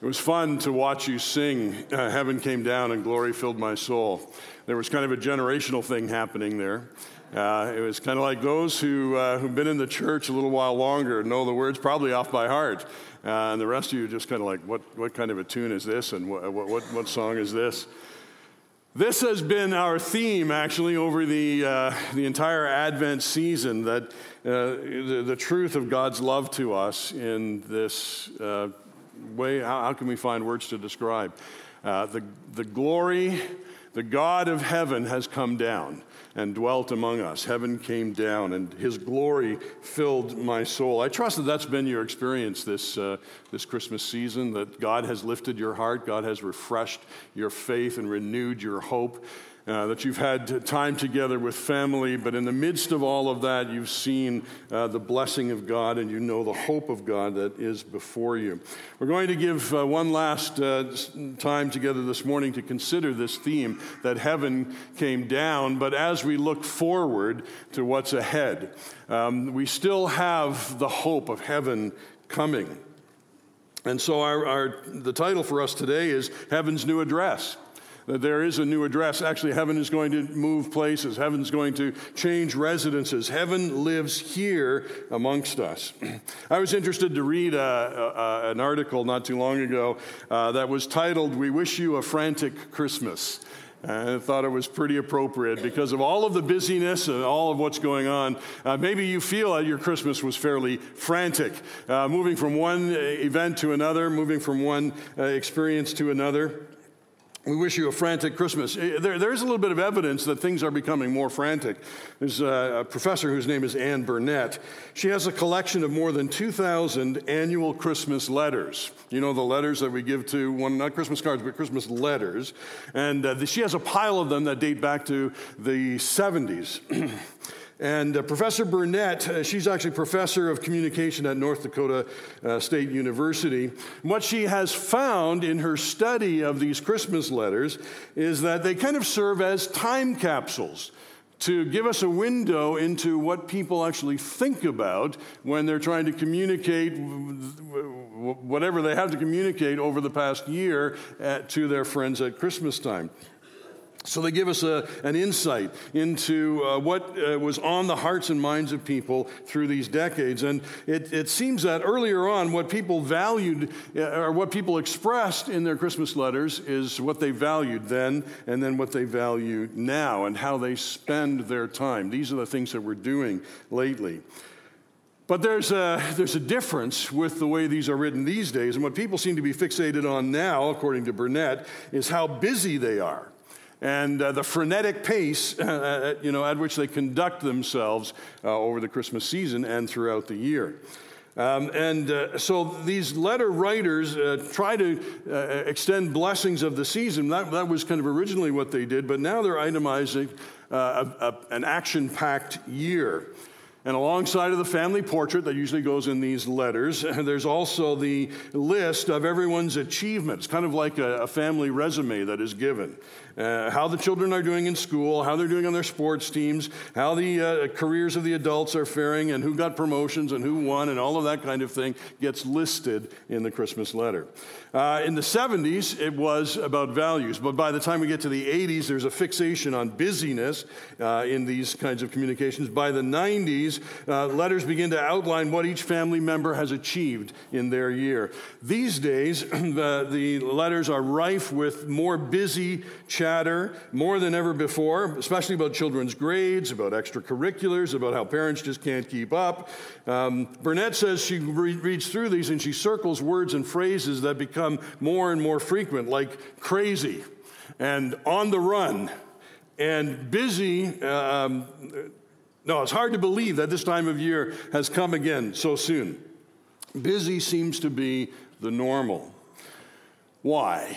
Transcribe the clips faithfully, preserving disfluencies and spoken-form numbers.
It was fun to watch you sing, uh, Heaven Came Down and Glory Filled My Soul. There was kind of a generational thing happening there. Uh, it was kind of like those who, uh, who've been in the church a little while longer know the words probably off by heart. Uh, and the rest of you just kind of like, what, what kind of a tune is this? And what, what, what song is this? This has been our theme, actually, over the uh, the entire Advent season, that uh, the, the truth of God's love to us in this uh, way. How, how can we find words to describe? Uh, the, the glory, the God of heaven has come down and dwelt among us. Heaven came down, and his glory filled my soul. I trust that that's been your experience this uh, this Christmas season, that God has lifted your heart, God has refreshed your faith and renewed your hope, uh, that you've had time together with family, but in the midst of all of that, you've seen uh, the blessing of God, and you know the hope of God that is before you. We're going to give uh, one last uh, time together this morning to consider this theme, that heaven came down, but as we look forward to what's ahead, um, we still have the hope of heaven coming. And so our, our the title for us today is Heaven's New Address. That there is a new address. Actually, heaven is going to move places. Heaven's going to change residences. Heaven lives here amongst us. I was interested to read a, a, an article not too long ago uh, that was titled, "We Wish You a Frantic Christmas." And I thought it was pretty appropriate because of all of the busyness and all of what's going on. Uh, maybe you feel that your Christmas was fairly frantic, uh, moving from one event to another, moving from one uh, experience to another. We wish you a frantic Christmas. There, there's a little bit of evidence that things are becoming more frantic. There's a, a professor whose name is Anne Burnett. She has a collection of more than two thousand annual Christmas letters. You know, the letters that we give to one, not Christmas cards, but Christmas letters. And uh, the, she has a pile of them that date back to the seventies. And uh, Professor Burnett, uh, she's actually professor of communication at North Dakota uh, State University. What she has found in her study of these Christmas letters is that they kind of serve as time capsules to give us a window into what people actually think about when they're trying to communicate whatever they have to communicate over the past year at, to their friends at Christmas time. So they give us a, an insight into uh, what uh, was on the hearts and minds of people through these decades. And it, it seems that earlier on, what people valued, uh, or what people expressed in their Christmas letters is what they valued then, and then what they value now, and how they spend their time. These are the things that we're doing lately. But there's a, there's a difference with the way these are written these days. And what people seem to be fixated on now, according to Burnett, is how busy they are. And uh, the frenetic pace, uh, you know, at which they conduct themselves uh, over the Christmas season and throughout the year. Um, and uh, so these letter writers uh, try to uh, extend blessings of the season. That, that was kind of originally what they did, but now they're itemizing uh, a, a, an action-packed year. And alongside of the family portrait that usually goes in these letters, there's also the list of everyone's achievements, kind of like a, a family resume that is given. Uh, how the children are doing in school, how they're doing on their sports teams, how the uh, careers of the adults are faring, and who got promotions and who won, and all of that kind of thing gets listed in the Christmas letter. Uh, in the seventies, it was about values, but by the time we get to the eighties, there's a fixation on busyness uh, in these kinds of communications. By the nineties, uh, letters begin to outline what each family member has achieved in their year. These days, the, the letters are rife with more busy chatter, more than ever before, especially about children's grades, about extracurriculars, about how parents just can't keep up. Um, Burnett says she re- reads through these and she circles words and phrases that become more and more frequent, like crazy and on the run and busy. Um, no, it's hard to believe that this time of year has come again so soon. Busy seems to be the normal. Why?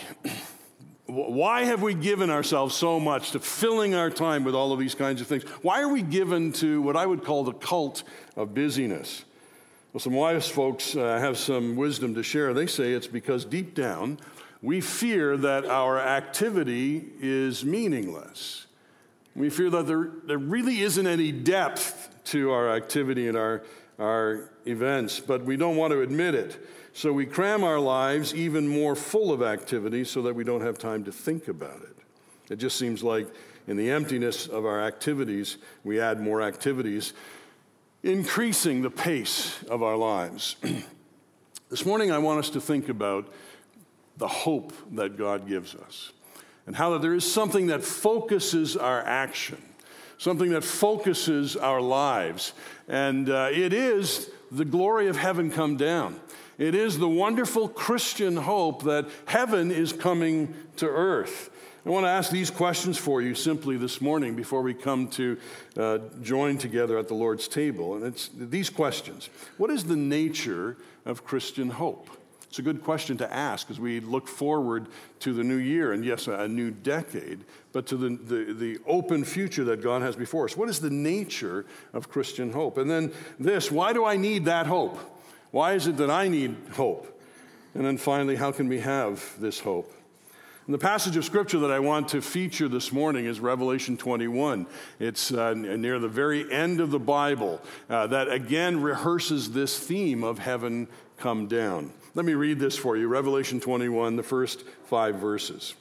Why have we given ourselves so much to filling our time with all of these kinds of things? Why are we given to what I would call the cult of busyness? Well, some wise folks uh, have some wisdom to share. They say it's because deep down, we fear that our activity is meaningless. We fear that there, there really isn't any depth to our activity and our, our events, but we don't want to admit it. So we cram our lives even more full of activity so that we don't have time to think about it. It just seems like in the emptiness of our activities, we add more activities, increasing the pace of our lives. This morning, I want us to think about the hope that God gives us and how that there is something that focuses our action, something that focuses our lives. And uh, it is the glory of heaven come down. It is the wonderful Christian hope that heaven is coming to earth. I want to ask these questions for you simply this morning before we come to uh, join together at the Lord's table. And it's these questions. What is the nature of Christian hope? It's a good question to ask as we look forward to the new year and, yes, a new decade, but to the, the, the open future that God has before us. What is the nature of Christian hope? And then this, why do I need that hope? Why is it that I need hope? And then finally, how can we have this hope? And the passage of Scripture that I want to feature this morning is Revelation twenty-one. It's uh, near the very end of the Bible uh, that again rehearses this theme of heaven come down. Let me read this for you, Revelation twenty-one, the first five verses.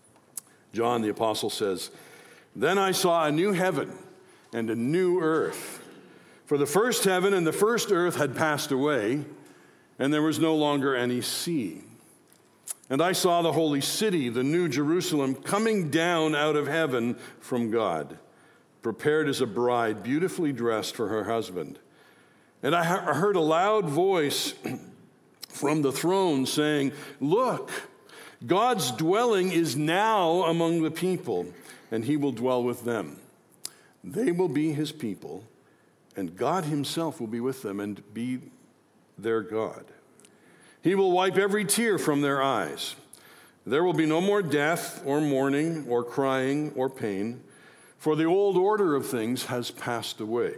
John the Apostle says, "Then I saw a new heaven and a new earth. For the first heaven and the first earth had passed away, and there was no longer any sea. And I saw the holy city, the new Jerusalem, coming down out of heaven from God, prepared as a bride, beautifully dressed for her husband. And I heard a loud voice from the throne saying, 'Look, God's dwelling is now among the people, and he will dwell with them. They will be his people, and God himself will be with them and be their God. He will wipe every tear from their eyes. There will be no more death or mourning or crying or pain, for the old order of things has passed away.'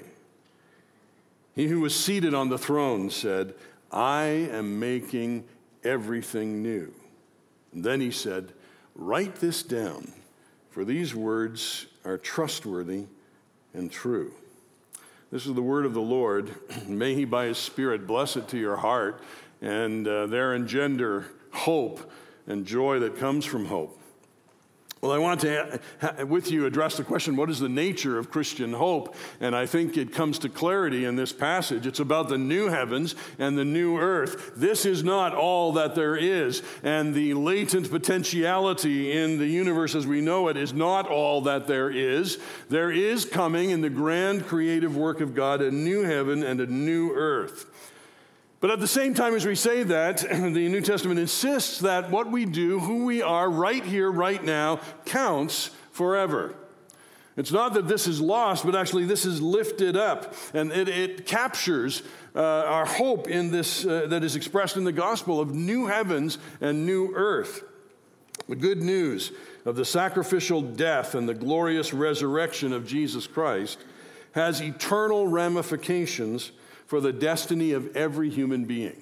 He who was seated on the throne said, 'I am making everything new.' And then he said, 'Write this down, for these words are trustworthy and true.'" This is the word of the Lord. May he by his Spirit bless it to your heart and uh, there engender hope and joy that comes from hope. Well, I want to, ha- with you, address the question, what is the nature of Christian hope? And I think it comes to clarity in this passage. It's about the new heavens and the new earth. This is not all that there is, and the latent potentiality in the universe as we know it is not all that there is. There is coming in the grand creative work of God a new heaven and a new earth. But at the same time as we say that, the New Testament insists that what we do, who we are right here, right now, counts forever. It's not that this is lost, but actually this is lifted up. And it, it captures uh, our hope in this uh, that is expressed in the gospel of new heavens and new earth. The good news of the sacrificial death and the glorious resurrection of Jesus Christ has eternal ramifications for the destiny of every human being.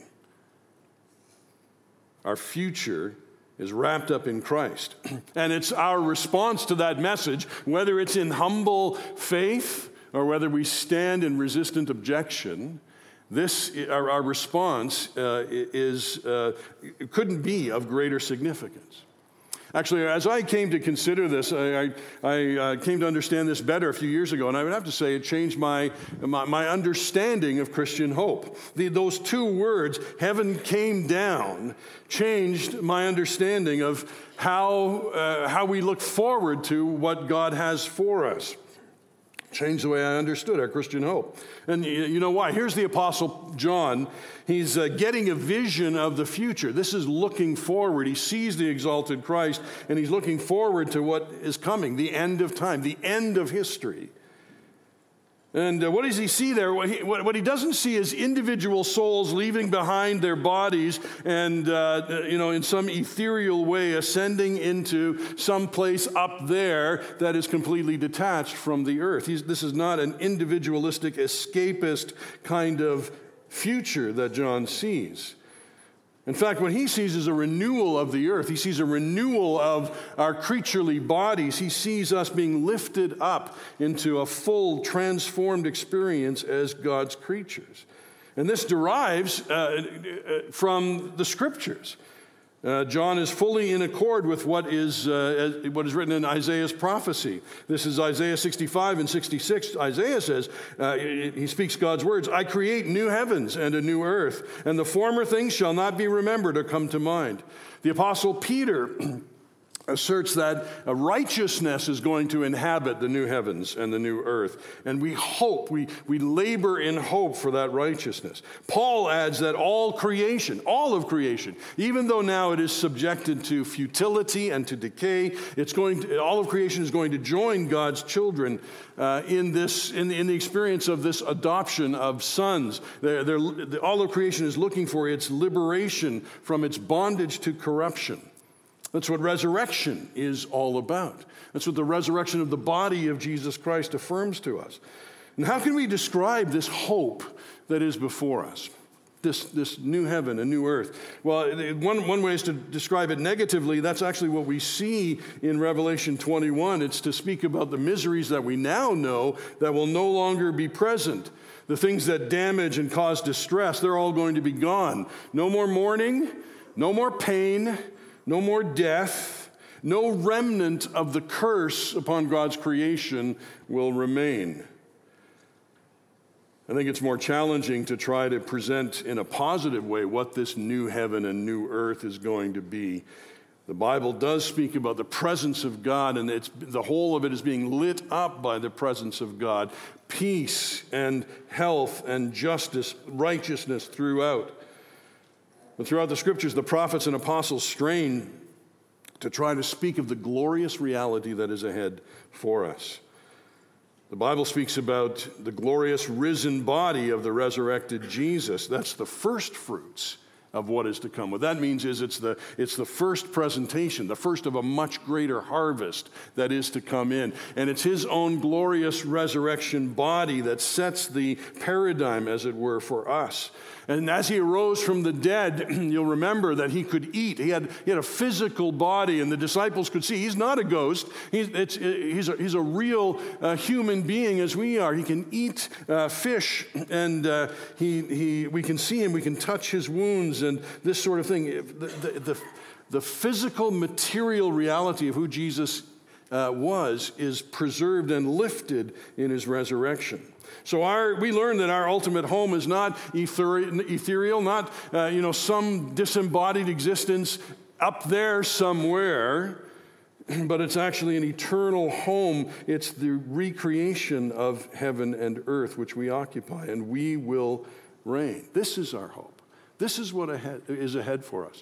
Our future is wrapped up in Christ. And it's our response to that message, whether it's in humble faith or whether we stand in resistant objection, this, our, our response uh, is, uh, it couldn't be of greater significance. Actually, as I came to consider this, I, I, I uh, came to understand this better a few years ago, and I would have to say it changed my, my, my understanding of Christian hope. The, those two words, heaven came down, changed my understanding of how, uh, how we look forward to what God has for us. Changed the way I understood our Christian hope. And you know why? Here's the Apostle John. He's uh, getting a vision of the future. This is looking forward. He sees the exalted Christ, and he's looking forward to what is coming, the end of time, the end of history. And uh, what does he see there? What he, what, what he doesn't see is individual souls leaving behind their bodies and, uh, you know, in some ethereal way ascending into some place up there that is completely detached from the earth. He's, this is not an individualistic, escapist kind of future that John sees. In fact, what he sees is a renewal of the earth. He sees a renewal of our creaturely bodies. He sees us being lifted up into a full, transformed experience as God's creatures. And this derives uh, from the Scriptures. Uh, John is fully in accord with what is, uh, what is written in Isaiah's prophecy. This is Isaiah sixty-five and sixty-six. Isaiah says, uh, he speaks God's words, I create new heavens and a new earth, and the former things shall not be remembered or come to mind. The Apostle Peter asserts that a righteousness is going to inhabit the new heavens and the new earth. And we hope, we, we labor in hope for that righteousness. Paul adds that all creation, all of creation, even though now it is subjected to futility and to decay, it's going to, all of creation is going to join God's children uh, in this, in the, in the experience of this adoption of sons. They're, they're, all of creation is looking for its liberation from its bondage to corruption. That's what resurrection is all about. That's what the resurrection of the body of Jesus Christ affirms to us. And how can we describe this hope that is before us? This, this new heaven, a new earth. Well, one, one way is to describe it negatively. That's actually what we see in Revelation twenty-one. It's to speak about the miseries that we now know that will no longer be present. The things that damage and cause distress, they're all going to be gone. No more mourning, no more pain, no more death, no remnant of the curse upon God's creation will remain. I think it's more challenging to try to present in a positive way what this new heaven and new earth is going to be. The Bible does speak about the presence of God, and it's, the whole of it is being lit up by the presence of God. Peace and health and justice, righteousness throughout. But throughout the Scriptures, the prophets and apostles strain to try to speak of the glorious reality that is ahead for us. The Bible speaks about the glorious risen body of the resurrected Jesus. That's the first fruits of what is to come. What that means is it's the, it's the first presentation, the first of a much greater harvest that is to come in. And it's his own glorious resurrection body that sets the paradigm, as it were, for us. And as he arose from the dead, you'll remember that he could eat. He had, he had a physical body, and the disciples could see he's not a ghost. He's, it's, he's, a, he's a real uh, human being as we are. He can eat uh, fish, and uh, he, he, we can see him. We can touch his wounds and this sort of thing. The, the, the, the physical, material reality of who Jesus uh, was is preserved and lifted in his resurrection. So our, we learn that our ultimate home is not ethereal, not uh, you know some disembodied existence up there somewhere, but it's actually an eternal home. It's the recreation of heaven and earth which we occupy, and we will reign. This is our hope. This is what ahead, is ahead for us.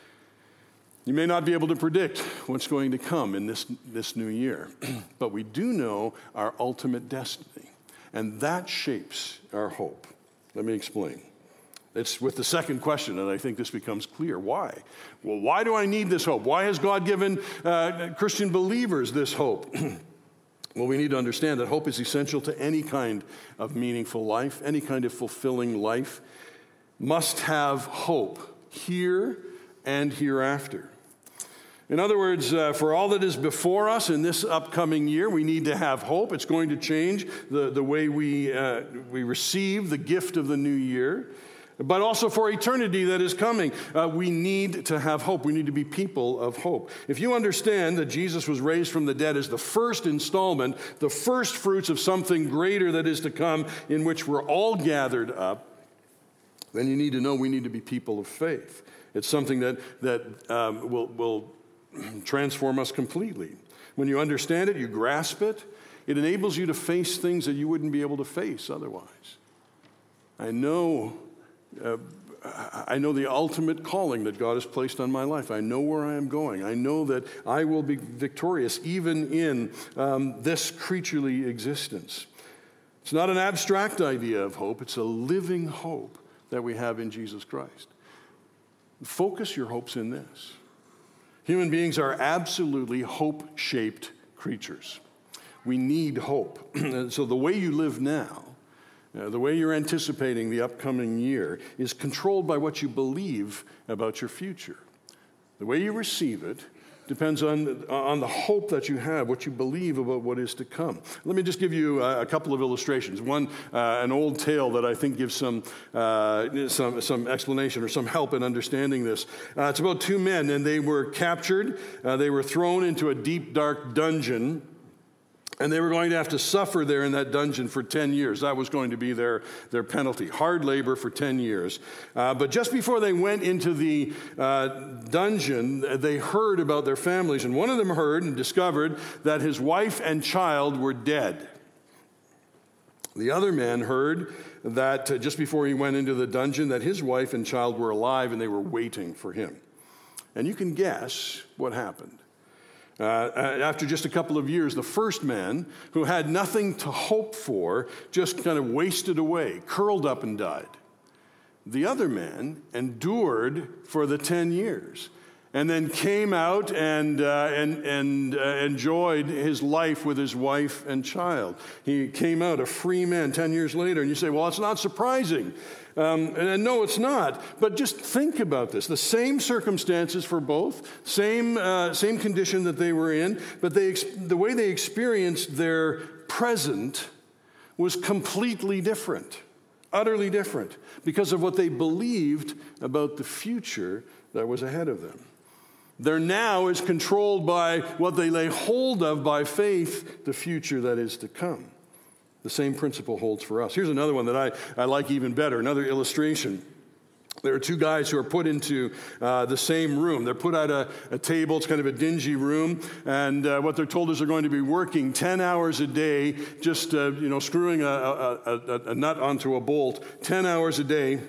You may not be able to predict what's going to come in this, this new year, but we do know our ultimate destiny. And that shapes our hope. Let me explain. It's with the second question, and I think this becomes clear. Why? Well, why do I need this hope? Why has God given uh, Christian believers this hope? Well, we need to understand that hope is essential to any kind of meaningful life, any kind of fulfilling life. Must have hope here and hereafter. In other words, uh, for all that is before us in this upcoming year, we need to have hope. It's going to change the, the way we, uh, we receive the gift of the new year. But also for eternity that is coming, uh, we need to have hope. We need to be people of hope. If you understand that Jesus was raised from the dead as the first installment, the first fruits of something greater that is to come, in which we're all gathered up, then you need to know we need to be people of faith. It's something that, that um, will, will transform us completely. When you understand it, you grasp it, it enables you to face things that you wouldn't be able to face otherwise. I know, uh, I know the ultimate calling that God has placed on my life. I know where I am going. I know that I will be victorious even in um, this creaturely existence. It's not an abstract idea of hope. It's a living hope that we have in Jesus Christ. Focus your hopes in this. Human beings are absolutely hope-shaped creatures. We need hope. And so the way you live now, uh, the way you're anticipating the upcoming year, is controlled by what you believe about your future. The way you receive it depends on, on the hope that you have, what you believe about what is to come. Let me just give you a, a couple of illustrations. One, uh, an old tale that I think gives some, uh, some, some explanation or some help in understanding this. Uh, it's about two men, and they were captured. Uh, they were thrown into a deep, dark dungeon. And they were going to have to suffer there in that dungeon for ten years. That was going to be their, their penalty, hard labor for ten years. Uh, but just before they went into the uh, dungeon, they heard about their families. And one of them heard and discovered that his wife and child were dead. The other man heard that uh, just before he went into the dungeon, that his wife and child were alive and they were waiting for him. And you can guess what happened. Uh, after just a couple of years, the first man, who had nothing to hope for, just kind of wasted away, curled up and died. The other man endured for the ten years and then came out and, uh, and, and uh, enjoyed his life with his wife and child. He came out a free man ten years later, and you say, well, it's not surprising. Um, and, and no, it's not. But just think about this. The same circumstances for both, same, uh, same condition that they were in, but they, the way they experienced their present was completely different, utterly different, because of what they believed about the future that was ahead of them. Their now is controlled by what they lay hold of by faith, the future that is to come. The same principle holds for us. Here's another one that I, I like even better, another illustration. There are two guys who are put into uh, the same room. They're put at a, a table. It's kind of a dingy room. And uh, what they're told is they're going to be working ten hours a day, just uh, you know, screwing a, a, a, a nut onto a bolt, ten hours a day.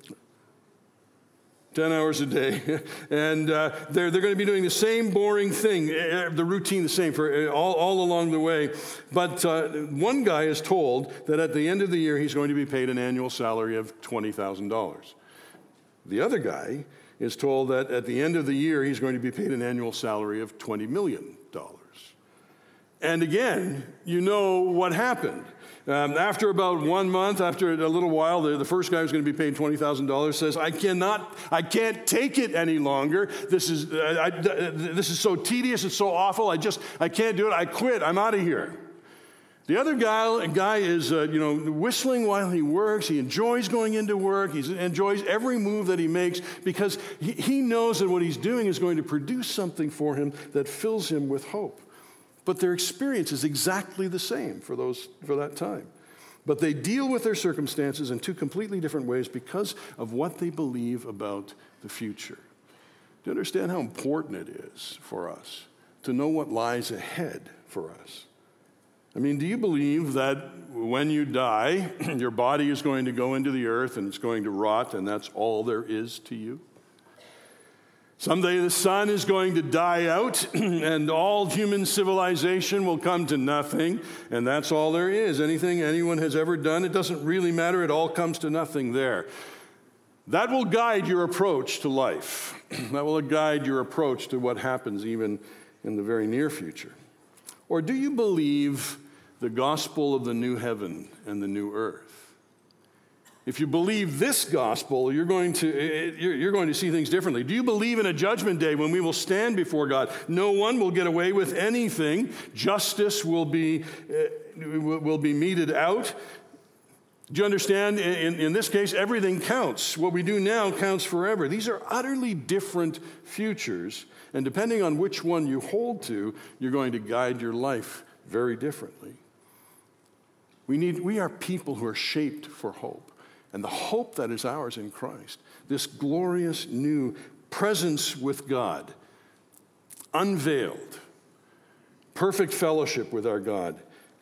ten hours a day, and uh, they're, they're going to be doing the same boring thing, the routine the same for all, all along the way. But uh, one guy is told that at the end of the year, he's going to be paid an annual salary of twenty thousand dollars. The other guy is told that at the end of the year, he's going to be paid an annual salary of twenty million dollars. And again, you know what happened. Um, after about one month, after a little while, the, the first guy who's going to be paid twenty thousand dollars says, I cannot, I can't take it any longer. This is, uh, I, uh, this is so tedious, it's so awful, I just, I can't do it, I quit, I'm out of here. The other guy, guy is, uh, you know, whistling while he works. He enjoys going into work. He enjoys every move that he makes because he, he knows that what he's doing is going to produce something for him that fills him with hope. But their experience is exactly the same for those for that time. But they deal with their circumstances in two completely different ways because of what they believe about the future. Do you understand how important it is for us to know what lies ahead for us? I mean, do you believe that when you die, your body is going to go into the earth and it's going to rot and that's all there is to you? Someday the sun is going to die out and all human civilization will come to nothing, and that's all there is. Anything anyone has ever done, it doesn't really matter. It all comes to nothing there. That will guide your approach to life. That will guide your approach to what happens even in the very near future. Or do you believe the gospel of the new heaven and the new earth? If you believe this gospel, you're going to you're going to see things differently. Do you believe in a judgment day when we will stand before God? No one will get away with anything. Justice will be uh, will be meted out. Do you understand? In, in this case, everything counts. What we do now counts forever. These are utterly different futures, and depending on which one you hold to, you're going to guide your life very differently. We need we are people who are shaped for hope. And the hope that is ours in Christ, this glorious new presence with God, unveiled, perfect fellowship with our God,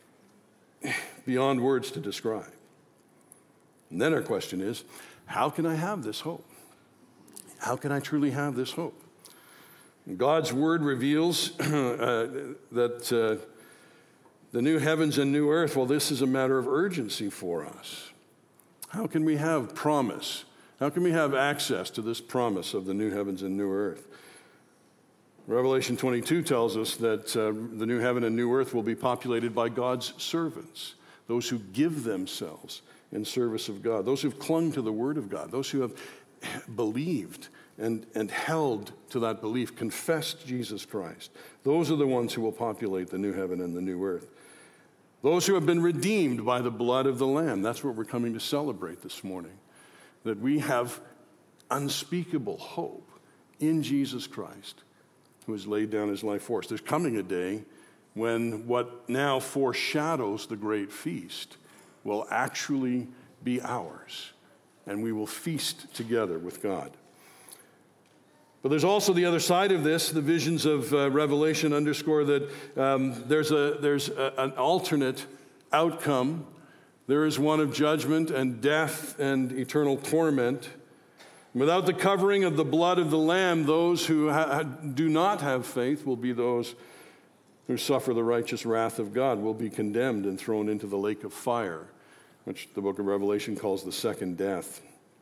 beyond words to describe. And then our question is, how can I have this hope? How can I truly have this hope? God's word reveals uh, that uh, the new heavens and new earth, well, this is a matter of urgency for us. How can we have promise? How can we have access to this promise of the new heavens and new earth? Revelation twenty-two tells us that uh, the new heaven and new earth will be populated by God's servants, those who give themselves in service of God, those who've clung to the word of God, those who have believed and, and held to that belief, confessed Jesus Christ. Those are the ones who will populate the new heaven and the new earth. Those who have been redeemed by the blood of the Lamb. That's what we're coming to celebrate this morning. That we have unspeakable hope in Jesus Christ, who has laid down his life for us. There's coming a day when what now foreshadows the great feast will actually be ours, and we will feast together with God. But there's also the other side of this. The visions of uh, Revelation underscore that um, there's, a, there's a, an alternate outcome. There is one of judgment and death and eternal torment. Without the covering of the blood of the Lamb, those who ha- do not have faith will be those who suffer the righteous wrath of God, will be condemned and thrown into the lake of fire, which the book of Revelation calls the second death.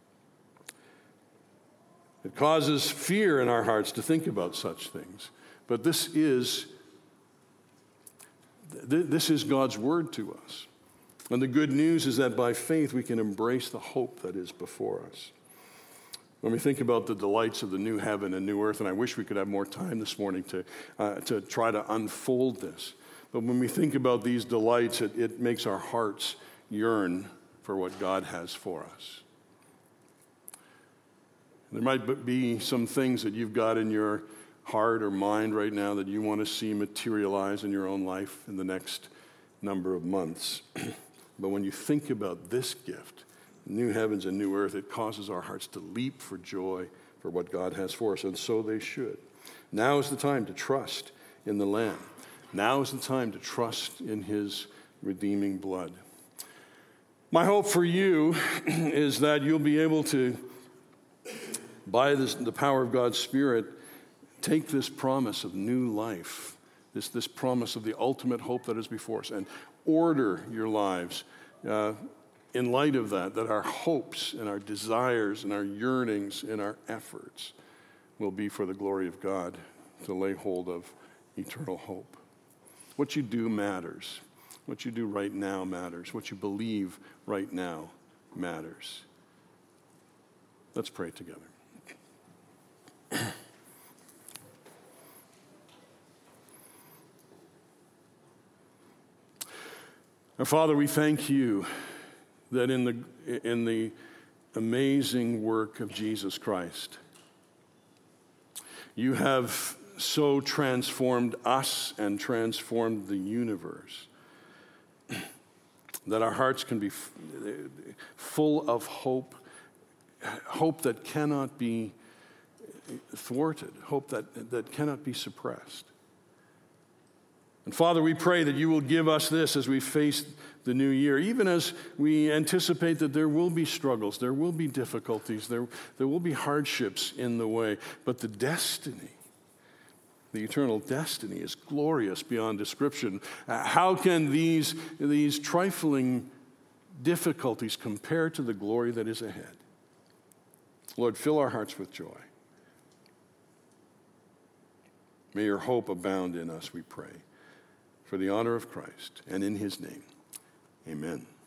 It causes fear in our hearts to think about such things. But this is, th- this is God's word to us. And the good news is that by faith we can embrace the hope that is before us. When we think about the delights of the new heaven and new earth, and I wish we could have more time this morning to, uh, to try to unfold this. But when we think about these delights, it, it makes our hearts yearn for what God has for us. There might be some things that you've got in your heart or mind right now that you want to see materialize in your own life in the next number of months. But when you think about this gift, new heavens and new earth, it causes our hearts to leap for joy for what God has for us, and so they should. Now is the time to trust in the Lamb. Now is the time to trust in his redeeming blood. My hope for you is that you'll be able to, by this, the power of God's Spirit, take this promise of new life, this, this promise of the ultimate hope that is before us, and order your lives uh, in light of that, that our hopes and our desires and our yearnings and our efforts will be for the glory of God, to lay hold of eternal hope. What you do matters. What you do right now matters. What you believe right now matters. Let's pray together. Our Father, we thank you that in the, in the amazing work of Jesus Christ, you have so transformed us and transformed the universe that our hearts can be f- full of hope, hope that cannot be thwarted, hope that, that cannot be suppressed. And Father, we pray that you will give us this as we face the new year, even as we anticipate that there will be struggles, there will be difficulties, there, there will be hardships in the way, but the destiny, the eternal destiny is glorious beyond description. Uh, how can these, these trifling difficulties compare to the glory that is ahead? Lord, fill our hearts with joy. May your hope abound in us, we pray, for the honor of Christ, and in his name, amen.